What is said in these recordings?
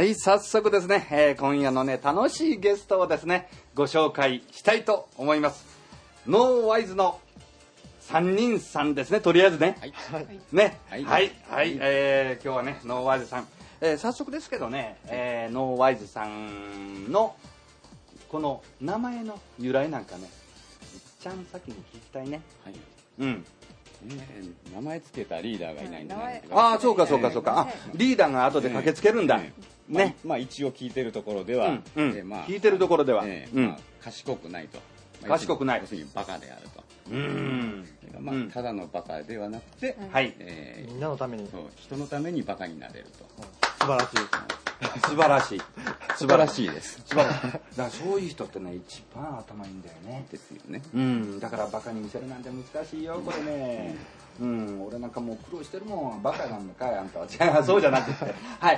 はい、早速ですね、今夜のね楽しいゲストをですねご紹介したいと思います。ノーワイズの3人さんですね、とりあえずね。はい。ね。はい。はい。はい。今日はね、ノーワイズさん。早速ですけどね、ノーワイズさんのこの名前の由来なんかね、いっちゃん先に聞きたいね。はい。うん。 名前つけたリーダーがいないんで、 ああ、そうかそうかそうか。リーダーが後で駆けつけるんだ。 ね。まあ一応聞いてるところでは、 聞いてるところでは、 賢くないと。 賢くない。 要するにバカであると。まあただのバカではなくて、 みんなのために、 人のためにバカになれると。 素晴らしい。 素晴らしい。 素晴らしいです。 素晴らしい。だからそういう人ってね、一番頭いいんだよね。 ですよね。 だからバカに見せるなんて難しいよ、これね。俺なんかもう苦労してるもん。バカなんだかい、あんたは。違う、そうじゃなくて。はい。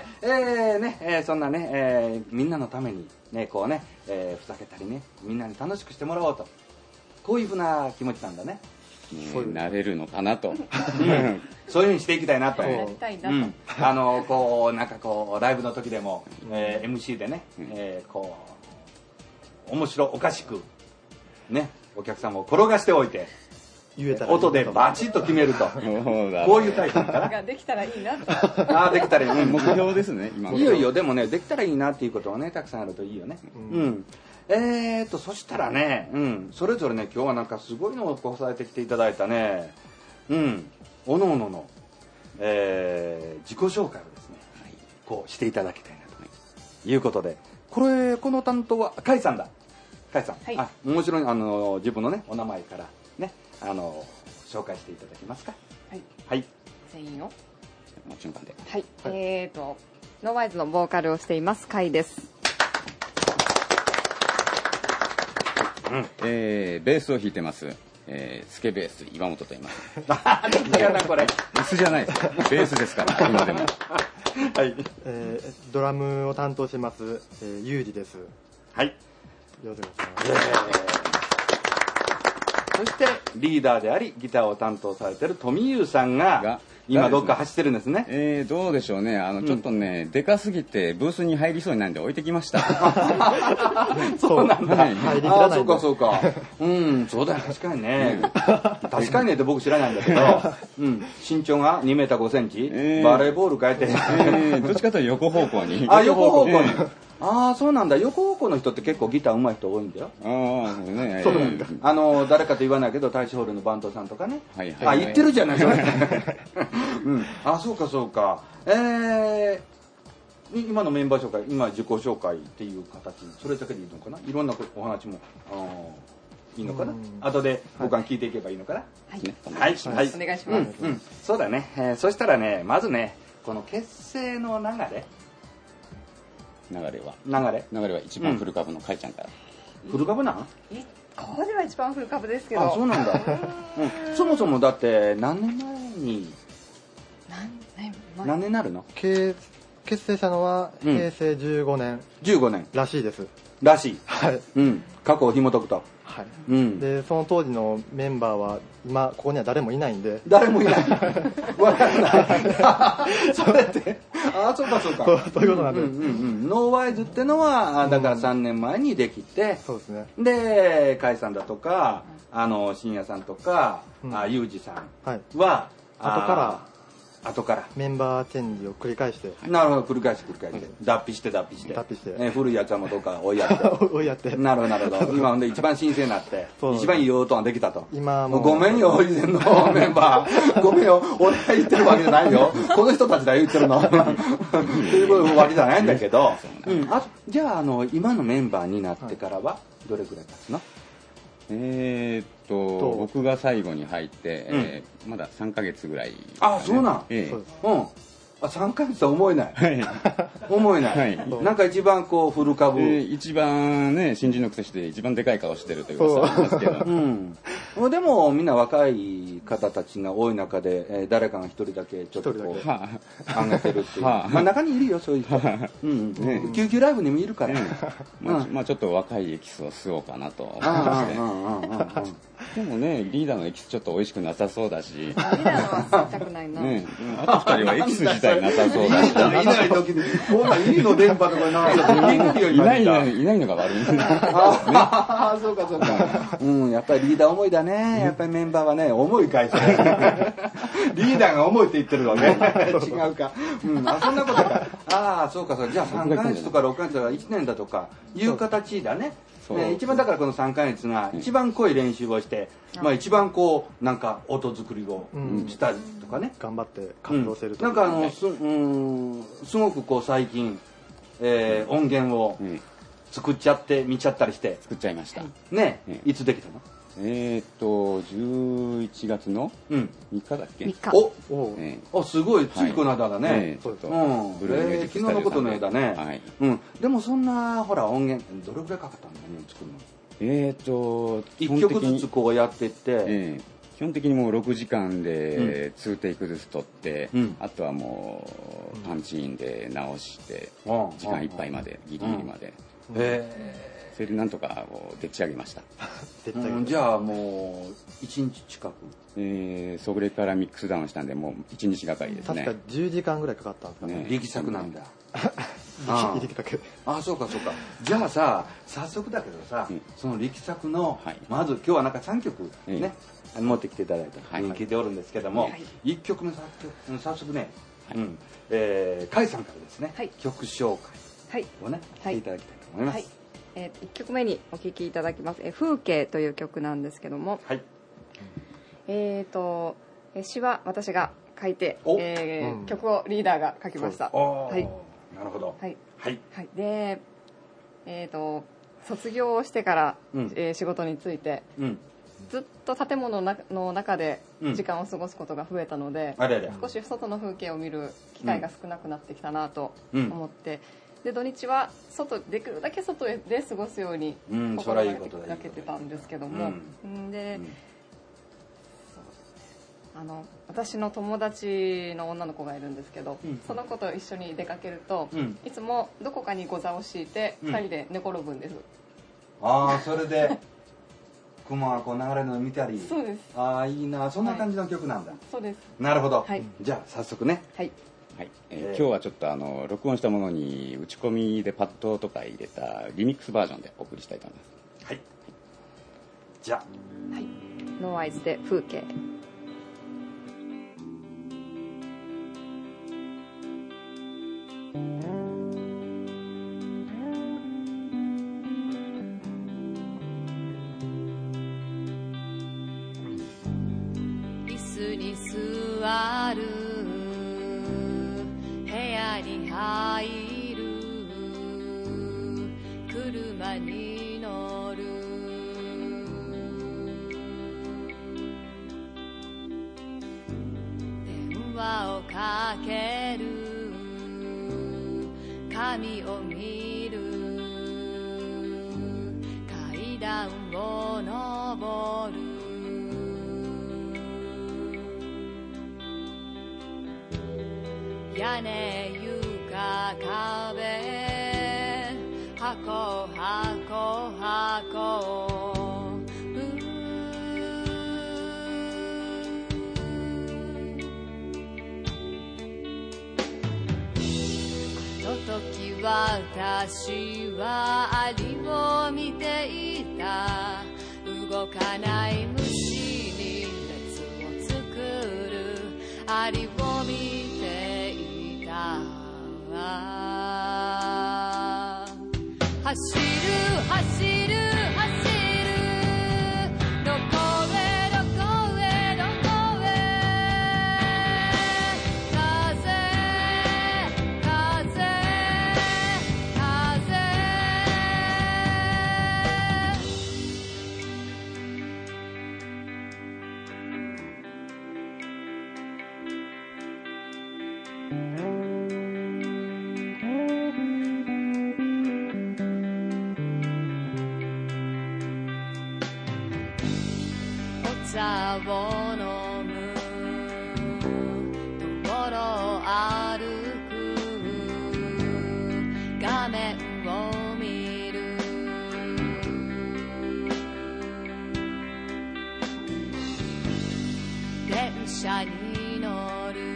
そんなね、みんなのためにね、こうね、ふざけたりね、みんなに楽しくしてもらおうと。こういうふうな気持ちなんだね。 なれるのかなと。 そういうふうにしていきたいなと。 なりたいなと。 こうなんかこうライブの時でも、MC でね、こう面白おかしくね、お客さんを転がしておいて。音でバチッと決めると、こういうタイプかな。 できたらいいなと。 ああ、できたらいい。 目標ですね、今。 いいよ、でもね、できたらいいなっていうことはね、たくさんあるといいよね。そしたらね、それぞれね、今日はなんかすごいのをこさえてきていただいたね、おのおのの、自己紹介をですね、こうしていただきたいなということで、この担当は甲斐さんだ。甲斐さん、あ、もちろん自分のねお名前からね、紹介していただけますか。はい。 全員を。 もちろんで。 はい。ノーワイズのボーカルをしています甲斐です。 ベースを弾いてます。スケベース岩本と言います。 違うなこれ。 椅子じゃないです。ベースですから今でも。 はい。ドラムを担当してます、ユージです。 はい。 よろしくお願いします。 そしてリーダーでありギターを担当されている富優さんが今どっか走ってるんですね。 どうでしょうね。ちょっとね、でかすぎてブースに入りそうにないんで置いてきました。 そうなんだ。 入りきらない。 そうかそうか。そうだよ、確かにね。確かにねって僕知らないんだけど、身長が2メーター5センチ、バレーボール変えて、 どっちかというと横方向に。 横方向に。そうなんだ。横方向の人って結構ギター上手い人多いんだよ。そうなんだ。誰かと言わないけど、大使ホールのバンドさんとかね。言ってるじゃない、それ。そうかそうか。今のメンバー紹介、今自己紹介っていう形、それだけでいいのかな。いろんなお話もいいのかな。後で僕は聞いていけばいいのかな。 はい。お願いします。 そうだね。そしたらね、まずね、この結成の流れは一番古株の甲斐ちゃんから。 古株なん？ ここでは一番古株ですけど。 そうなんだ。そもそもだって何年前に何年になるの？ 結成したのは平成15年。 15年らしいです。 らしい。 はい。 過去を紐解くと。 はい。でその当時のメンバーは今ここには誰もいないんで。 誰もいない。わからない。それって。そうかそうか。 そういうことなんです。 ノーワイズってのはだから3年前にできて、 そうですね。 で甲斐さんだとか深夜さんとかユージさんは後からメンバーチェンジを繰り返して。 なるほど、繰り返して脱皮して古いやつはもうどっか追いやってなるほど。今ほんで一番新鮮になって一番いい音ができたと。 今もごめんよ、以前のメンバーごめんよ、俺が言ってるわけじゃないよ、この人たちだよ言ってるのというわけじゃないんだけど、じゃあ今のメンバーになってからはどれくらい経つの？ 僕が最後に入って、まだ3ヶ月ぐらい。 そうなん。3ヶ月とは思えない。思えない。なんか一番こう古株。 一番ね、新人のくせして一番でかい顔してるというかさですけど。 でもみんな若い方たちが多い中で、誰かが一人だけちょっとこう上げてるっていう。中にいるよ、そういう人。救急ライブにもいるから。 ちょっと若いエキスを吸おうかなと。 でもね、リーダーのエキスちょっと美味しくなさそうだし。リーダーのは吸いたくないな。 ね、あと2人はエキス自体なさそうだし。 いない時に、こんないいの電波とかいないのが悪いんだ。 ああ、そうかそうか。うん、やっぱりリーダー思いだね。やっぱりメンバーはね、重い会社。リーダーが重いって言ってるわね。違うか。うん、あ、そんなことか。ああ、そうかそうか。じゃあ3ヶ月とか6ヶ月とか1年だとかいう形だね。一番だからこの3ヶ月が一番濃い練習をして、まあ一番こうなんか音作りをしたりとかね、 頑張って活動してると、 なんかすごくこう最近、音源を作っちゃって見ちゃったりして作っちゃいましたね。いつできたの ？11月の3日だっけ？ 3日。 お、すごい、ついこの間だね。 そうそう。 昨日のことのようだね。うん。でもそんな、ほら、音源、どれぐらいかかったの作るの？1曲ずつこうやってって、 基本的にもう6時間で2テイクずつ取って、あとはもうパンチインで直して、時間いっぱいまで、ギリギリまで。それでなんとかでっち上げました。 じゃあもう1日近く、 それからミックスダウンしたんでもう1日がかりですね。 確か10時間ぐらいかかったんですかね。 力作なんだ。 力作。 あ、そうかそうか。じゃあさ、早速だけどさ、その力作の、まず今日はなんか3曲ね、持ってきていただいた聞いておるんですけども、1曲目早速ね、甲斐さんからですね、曲紹介をねしていただきたいと思います。 1曲目にお聴きいただきます「風景」という曲なんですけども、詩は私が書いて、曲をリーダーが書きました。 なるほど。 で、卒業をしてから、仕事に就いて、ずっと建物の中で時間を過ごすことが増えたので、少し外の風景を見る機会が少なくなってきたなと思って、で土日はできるだけ外で過ごすように心がけてたんですけども、で、私の友達の女の子がいるんですけど、その子と一緒に出かけると、いつもどこかにご座を敷いて2人で寝転ぶんです。 ああ、それで雲がこう流れるのを見たり。 そうです。 ああ、いいな。そんな感じの曲なんだ。 そうです。 なるほど。じゃあ早速ね。 今日はちょっと録音したものに打ち込みでパッドとか入れたリミックスバージョンでお送りしたいと思います。 じゃあ、 ノーアイズで風景。 椅子に座る、部屋に入る、車に乗る、電話をかける、紙を見る、階段を上る、屋根床壁、箱箱箱、あの時私はアリを見ていた、動かない虫に列を作るアリを見ていた。走る走る走る、どこへどこへどこへ、風風風、お茶を飲む、道路を歩く、画面を見る、 車に乗る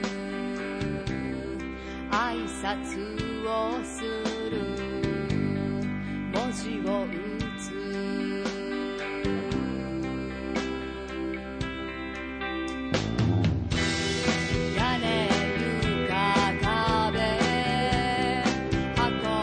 挨拶をする文字を打つ屋根床壁箱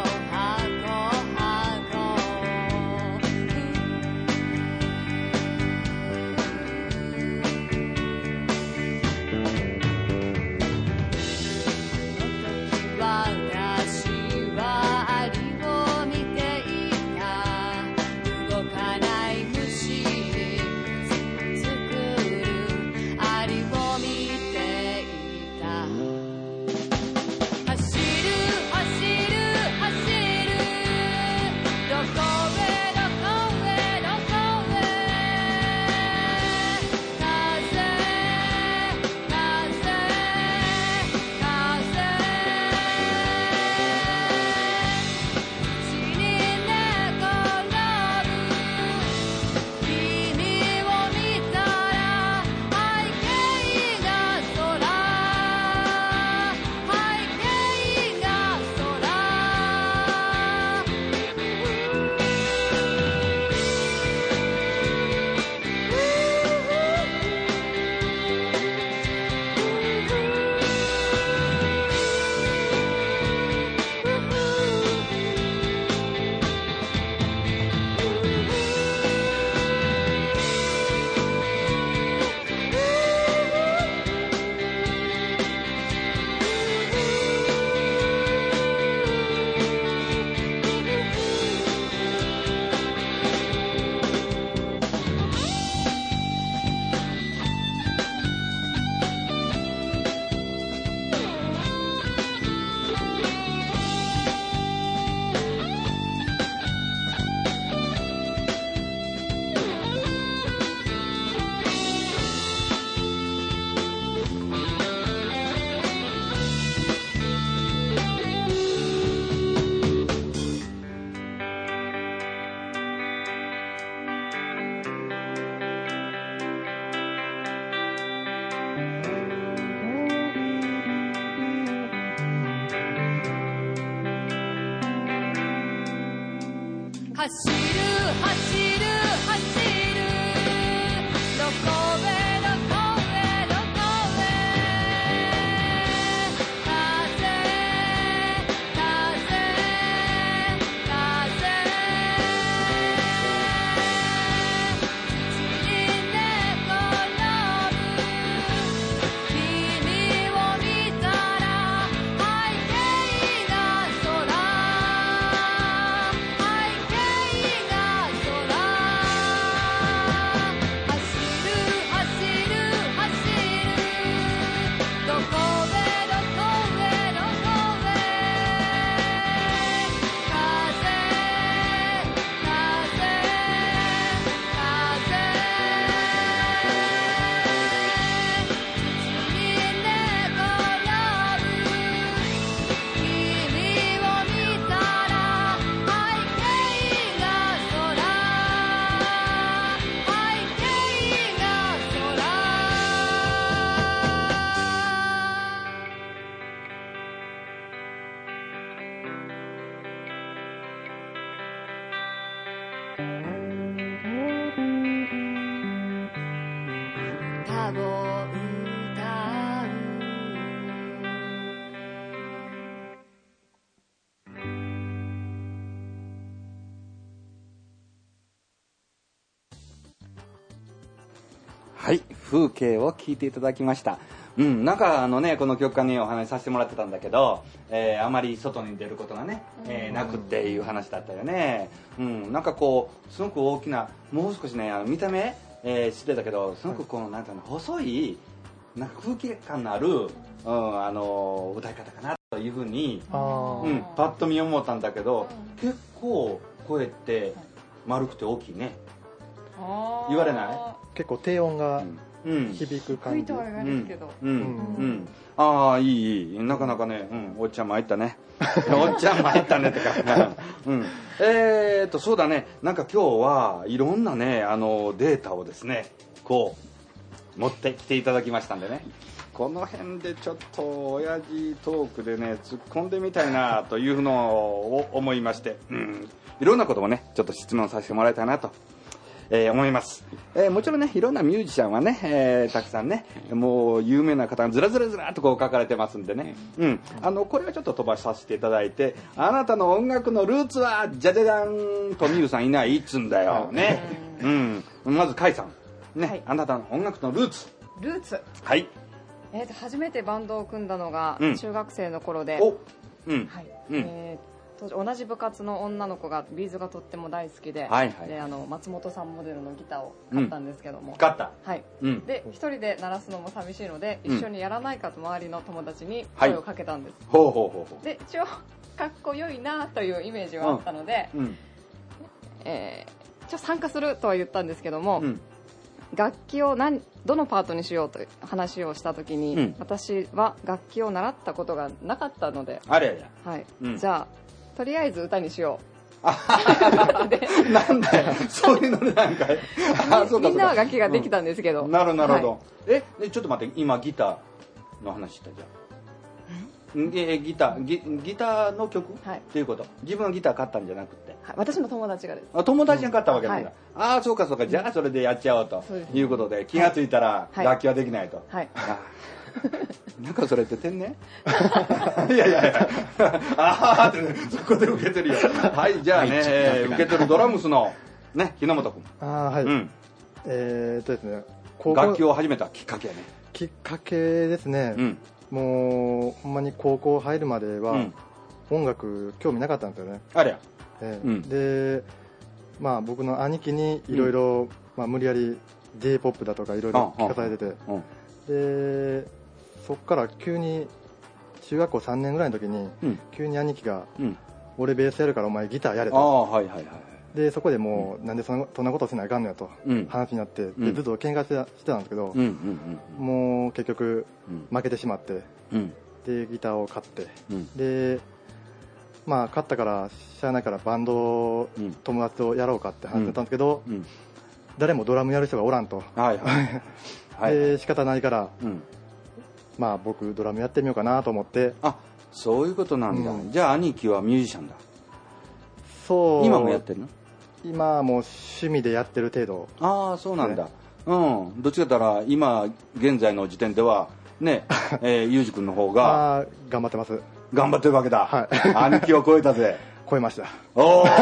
走る走る走るどこへどこへどこへ風風風土に寝転ぶ君を見たら背景が空歌を歌うはい、風景を聞いていただきました。なんかこの曲間にお話しさせてもらってたんだけど、あまり外に出ることがね、なくっていう話だったよね。なんかこうすごく大きな、もう少しね見た目、失礼だけどすごくこのなんか細いなんか空気感のある、歌い方かなというふうに、パッと見思ったんだけど、結構声って丸くて大きいね。言われない？ 結構低音が響く感じ。 低いとは言われるけど。 ああ、いい。なかなかね、おっちゃん参ったね。おっちゃん参ったねってか。そうだね。なんか今日はいろんなね、データをですね、こう、 持ってきていただきましたんでね、この辺でちょっと親父トークでね突っ込んでみたいなというのを思いまして、いろんなこともねちょっと質問させてもらいたいなと、思います。もちろんねいろんなミュージシャンはね、たくさんねもう有名な方がずらずらずらっとこう書かれてますんでね、これはちょっと飛ばさせていただいて、あなたの音楽のルーツはじゃじゃじゃんとみゆさんいないっつんだよね。まず甲斐さんね、はい、あなたの音楽のルーツ。はい。 初めてバンドを組んだのが中学生の頃で、当時同じ部活の女の子がビーズがとっても大好きで、で松本さんモデルのギターを買ったんですけども、 買った。 はい。で一人で鳴らすのも寂しいので、一緒にやらないかと周りの友達に声をかけたんです。で一応かっこよいなというイメージはあったので、一応参加するとは言ったんですけども。楽器をどのパートにしようという話をした時に、私は楽器を習ったことがなかったので、じゃあとりあえず歌にしよう。 なんだよ、そういうのでなんかみんなは楽器ができたんですけど。 なるほど。ちょっと待って、今ギターの話したじゃん。ギターの曲、っていうこと。自分はギター買ったんじゃなくて、 私の友達がです。 友達が買ったわけなんだ。ああ、そうか。じゃあそれでやっちゃおうということで、気がついたら楽器はできないと。なんかそれって天然？いや。ああってそこで受けてるよ。はい、じゃあね、受けてるドラムスのね、日本君。 ですね。 楽器を始めたきっかけやね。 きっかけですね。もうほんまに高校入るまでは音楽興味なかったんですよね。で、まあ僕の兄貴にいろいろ無理やり J-POP だとかいろいろ聞かされてて、でそっから急に中学校3年ぐらいの時に急に兄貴が「俺ベースやるからお前ギターやれ」と。でそこでもうなんでそんなことせないかんのやと話になって、でずっと喧嘩してたんですけど、もう結局負けてしまって、でギターを買って、でまあ買ったからしゃあないからバンドを友達とやろうかって話だったんですけど、誰もドラムやる人がおらんと。で仕方ないから、まあ僕ドラムやってみようかなと思って。 あ、そういうことなんだ。じゃあ兄貴はミュージシャンだ。 そう。 今もやってるの？ 今はもう趣味でやってる程度。 ああ、そうなんだ。どっちかというと今現在の時点ではね、ゆうじくんの方が頑張ってます。 頑張ってるわけだ。兄貴を超えたぜ。 超えました。 おお。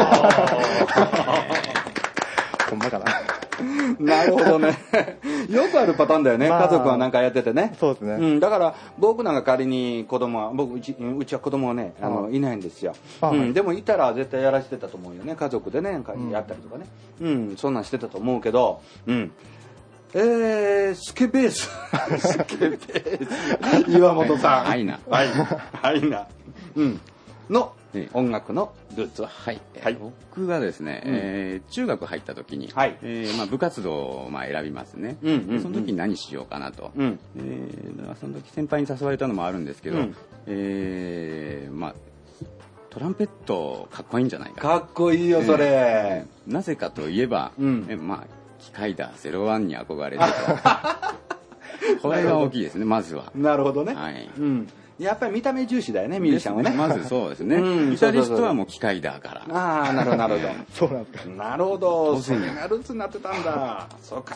ほんまかな。 なるほどね。よくあるパターンだよね。家族はなんかやっててね。 そうですね。 だから僕なんか仮に子供はうちは子供はねいないんですよ。でもいたら絶対やらしてたと思うよね。家族でねやったりとかね。そんなんしてたと思うけど。スケベース。岩本さん。 はいな。 の音楽のルーツは、 僕がですね、中学入った時に、部活動を選びますね。その時に何しようかなと。その時先輩に誘われたのもあるんですけど、トランペットかっこいいんじゃないか。 かっこいいよそれ。 なぜかといえば、機械だ01に憧れてこれが大きいですね、まずは。 なるほどね。やっぱり見た目重視だよね、ミュージシャンはね。 まずそうですね。ギタリストはもう機械だから。 ああ、なるほど。 そうなんですか。 なるほど。それがルーツになってたんだ。そっか。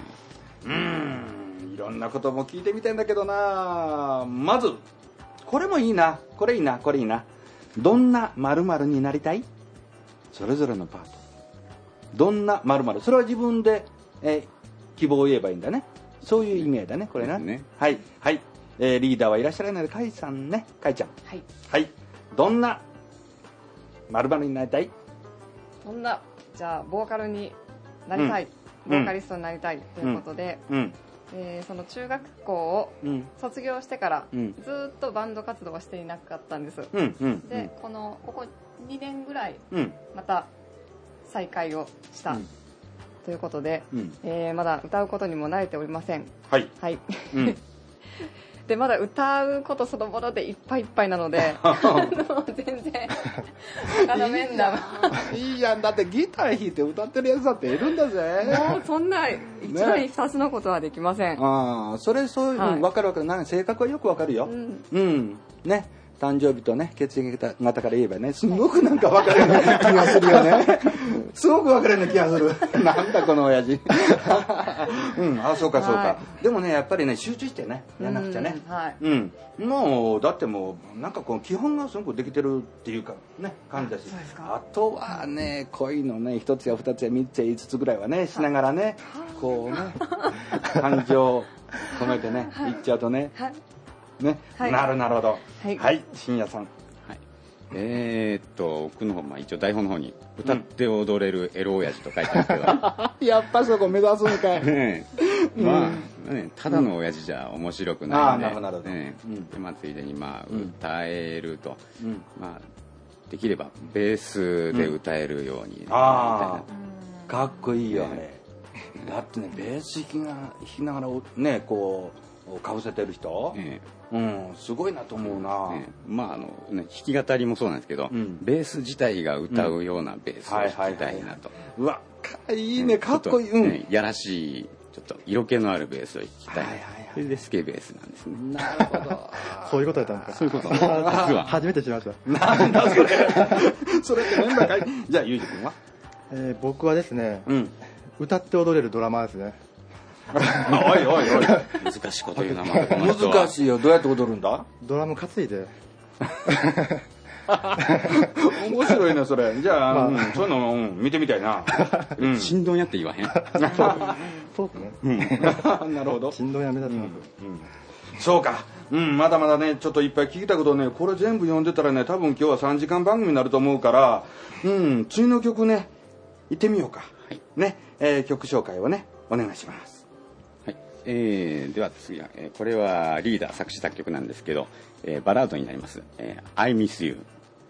いろんなことも聞いてみたいんだけどな。まず、これもいいな。これいいな。どんな〇〇になりたい？それぞれのパート。どんな〇〇。それは自分で、希望を言えばいいんだね。そういう意味だね、これな。はい。リーダーはいらっしゃらないので、甲斐さんね、甲斐ちゃん。はい。どんな〇〇になりたい？ じゃあボーカルになりたい、ボーカリストになりたいということで、その中学校を卒業してからずっとバンド活動はしていなかったんです。で、ここ2年ぐらいまた再開をしたということで、まだ歌うことにも慣れておりません。 でまだ歌うことそのものでいっぱいいっぱいなので全然ダメんだいいやん、だってギター弾いて歌ってるやつだっているんだぜ。 もうそんな一枚二つのことはできません。 ああ、そういう分かる分かる。なんか性格はよく分かるよ。うんね、誕生日とね、血液型から言えばね、すごくなんか分かるような気がするよね。すごく分かるような気がする。なんだこの親父。あ、そうかそうか。でもね、やっぱりね、集中してね、やんなくちゃね。もうだってもうなんかこう基本がすごくできてるっていうかね、感じだし、あとはね、恋のね、一つや二つや三つや五つぐらいはねしながらね、こうね、感情を込めてね言っちゃうとね。ね、なるほど。はい、深夜さん。 僕の方、一応台本の方に歌って踊れるエロ親父と書いてますけど、 やっぱそこ目指すんかい。 まあね、ただの親父じゃ面白くないんで、 なるほど。 ついでに歌えると、できればベースで歌えるようにみたいな。 かっこいいよね。だってね、ベース弾きながらね、こうかぶせてる人、すごいなと思うな。 弾き語りもそうなんですけど、ベース自体が歌うようなベースを弾きたいなと。 うわ、いいね、かっこいい。 やらしい、ちょっと色気のあるベースを弾きたい。それでスケベースなんですね。 なるほど。 そういうことやったんですか。 そういうこと。 初めて知りました。 なんだそれ。それってメンバーかい。じゃあユージ君は？ 僕はですね、歌って踊れるドラマーですね。 おい難しいこと言うな。 難しいよ。どうやって踊るんだ？ ドラム担いで。 面白いねそれ。じゃあ、そういうの見てみたいな。 振動やって言わへん。 そうですね。 なるほど。 振動やめだと思う。 そうか。まだまだね、ちょっといっぱい聞きたことね、これ全部読んでたらね、多分今日は3時間番組になると思うから、次の曲ね、行ってみようか。ね、曲紹介をね、お願いします。 では次は、これはリーダー作詞作曲なんですけど、バラードになります。I Miss You。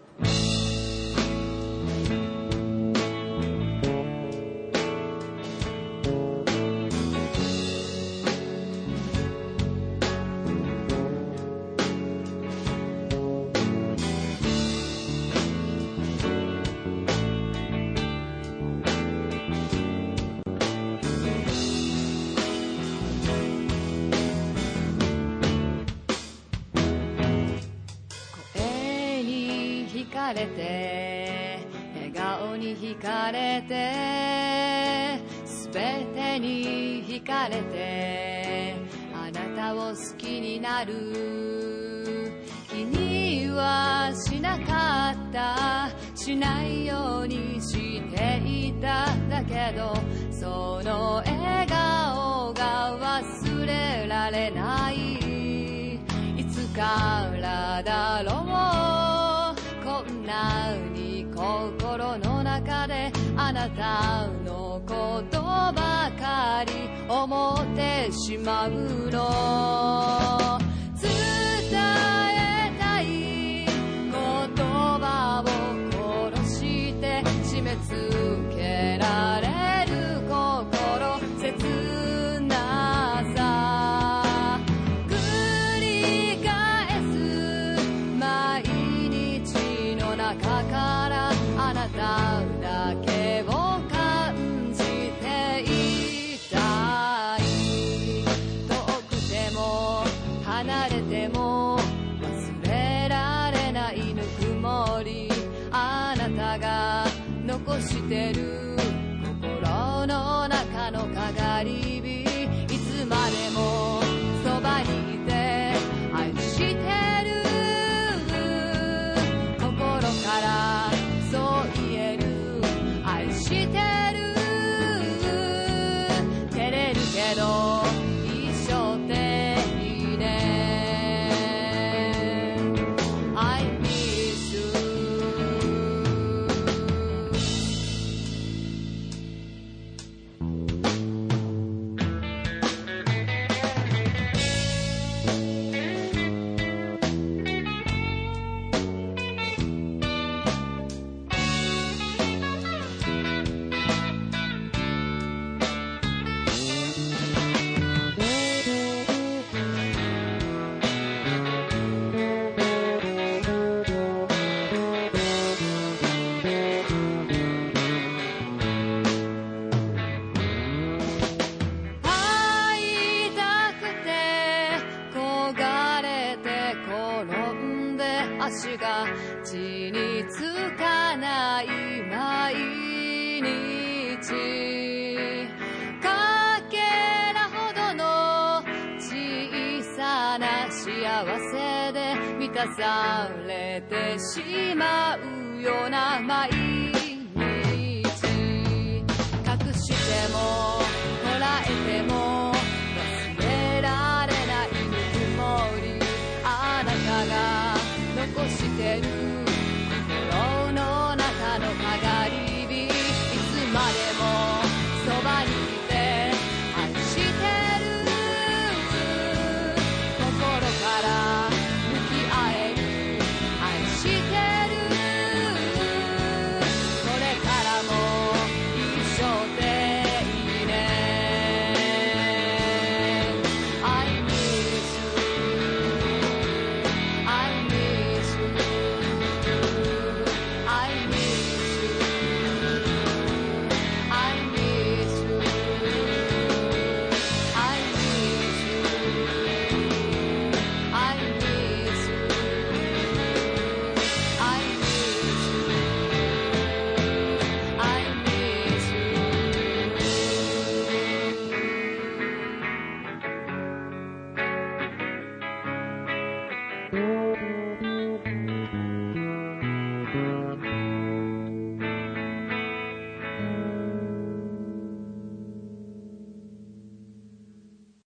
笑顔に惹かれて全てに惹かれてあなたを好きになる気にはしなかったしないようにしていただけどその笑顔が忘れられないいつからだろうこんなに心の中であなたのことばかり思ってしまうの伝えたい言葉を殺して締め付けられる心切なさ繰り返す毎日の中からあなただけを感じていたい遠くても離れても忘れられないぬくもりあなたが残してる心の中のかがり火いつまでもそばにいて愛してる心からそう言える愛してる照れるけど一生でいいね I miss you 出されてしまうような毎日、隠してもこらえても忘れられないぬくもり、あなたが残してる心の中のかがり火、いつまでもそばにいて愛してる、心から向き合える、愛してる、これからも一生でいいね。 I miss you, I miss you, I miss you, I miss you, I miss you, I miss you, I miss you, I miss you.